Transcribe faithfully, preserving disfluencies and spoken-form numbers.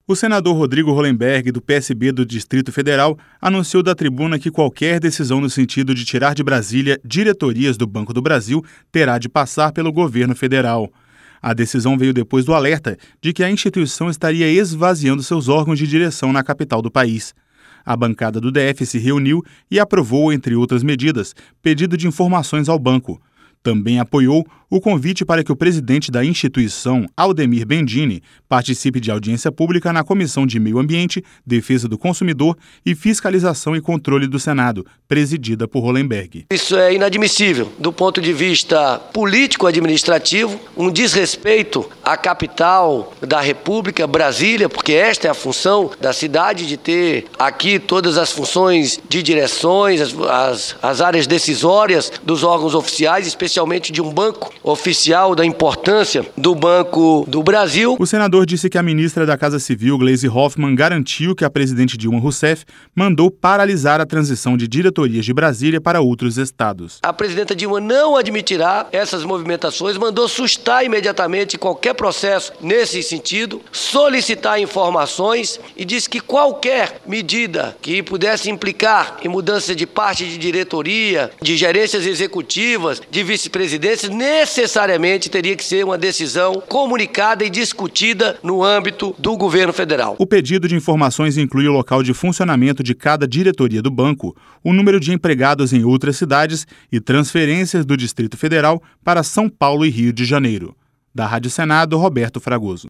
O senador Rodrigo Hollenberg, do P S B do Distrito Federal, anunciou da tribuna que qualquer decisão no sentido de tirar de Brasília diretorias do Banco do Brasil terá de passar pelo governo federal. A decisão veio depois do alerta de que a instituição estaria esvaziando seus órgãos de direção na capital do país. A bancada do D F se reuniu e aprovou, entre outras medidas, pedido de informações ao banco. Também apoiou o convite para que o presidente da instituição, Aldemir Bendini, participe de audiência pública na Comissão de Meio Ambiente, Defesa do Consumidor e Fiscalização e Controle do Senado, presidida por Hollenberg. Isso é inadmissível do ponto de vista político-administrativo, um desrespeito à capital da República, Brasília, porque esta é a função da cidade, de ter aqui todas as funções de direções, as, as, as áreas decisórias dos órgãos oficiais, especialmente de um banco oficial, da importância do Banco do Brasil. O senador disse que a ministra da Casa Civil, Gleisi Hoffmann, garantiu que a presidente Dilma Rousseff mandou paralisar a transição de diretorias de Brasília para outros estados. A presidenta Dilma não admitirá essas movimentações, mandou sustar imediatamente qualquer processo nesse sentido, solicitar informações e disse que qualquer medida que pudesse implicar em mudança de parte de diretoria, de gerências executivas, de vice-presidência, necessariamente teria que ser uma decisão comunicada e discutida no âmbito do governo federal. O pedido de informações inclui o local de funcionamento de cada diretoria do banco, o número de empregados em outras cidades e transferências do Distrito Federal para São Paulo e Rio de Janeiro. Da Rádio Senado, Roberto Fragoso.